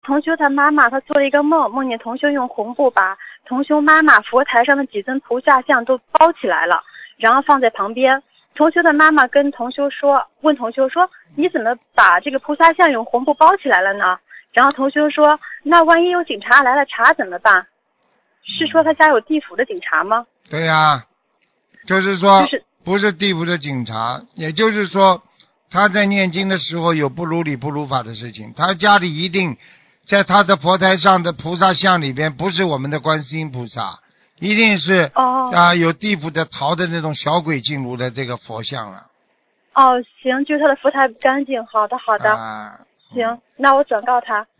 同修他妈妈，他做了一个梦，梦见同修用红布把同修妈妈佛台上的几尊菩萨像都包起来了，然后放在旁边。同修的妈妈跟同修说，问同修说，你怎么把这个菩萨像用红布包起来了呢？然后同修说，那万一有警察来了查怎么办？是说他家有地府的警察吗？ 对呀，就是说不是地府的警察，也就是说他在念经的时候有不如理不如法的事情，他家里一定在他的佛台上的菩萨像里边不是我们的观世音菩萨，一定是有地府的逃的那种小鬼进入的这个佛像了。 哦，行，就是他的佛台不干净。好的好的，行，那我转告他。